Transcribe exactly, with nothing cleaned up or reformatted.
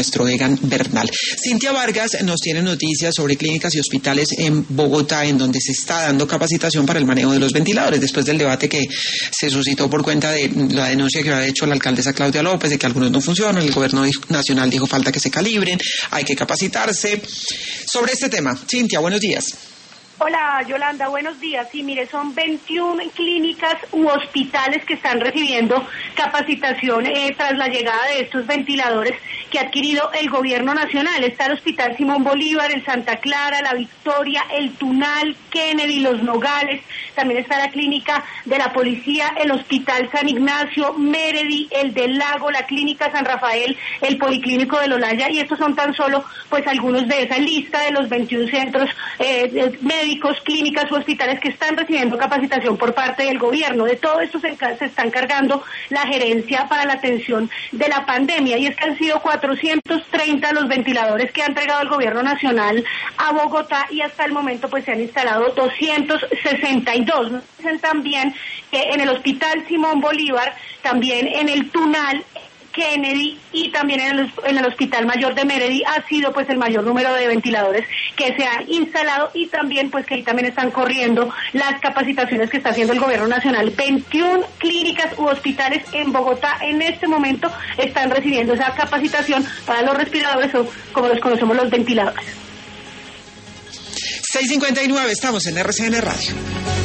nuestro Egan Bernal. Cintia Vargas nos tiene noticias sobre clínicas y hospitales en Bogotá, en donde se está dando capacitación para el manejo de los ventiladores, después del debate que se suscitó por cuenta de la denuncia que había hecho la alcaldesa Claudia López de que algunos no funcionan. El gobierno nacional dijo falta que se calibren, hay que capacitarse. Sobre este tema, Cintia, buenos días. Hola Yolanda, buenos días. Sí, mire, son veintiuna clínicas u hospitales que están recibiendo capacitación eh, tras la llegada de estos ventiladores que ha adquirido el gobierno nacional. Está el Hospital Simón Bolívar, el Santa Clara, la Victoria, el Tunal, Kennedy, Los Nogales. También está la clínica de la policía, el Hospital San Ignacio, Meredi, el del Lago, la clínica San Rafael, el Policlínico de Olaya, y estos son tan solo pues algunos de esa lista de los veintiún centros eh, médicos médicos, clínicas u hospitales que están recibiendo capacitación por parte del gobierno. De todo esto se, se está encargando la gerencia para la atención de la pandemia, y es que han sido cuatrocientos treinta los ventiladores que ha entregado el gobierno nacional a Bogotá, y hasta el momento pues se han instalado doscientos sesenta y dos. Dicen también que en el Hospital Simón Bolívar, también en el Tunal, Kennedy y también en el, en el Hospital Mayor de Meredi ha sido pues el mayor número de ventiladores que se han instalado, y también pues que ahí también están corriendo las capacitaciones que está haciendo el gobierno nacional. veintiuna clínicas u hospitales en Bogotá en este momento están recibiendo esa capacitación para los respiradores, o como los conocemos, los ventiladores. seis cincuenta y nueve, estamos en R C N Radio.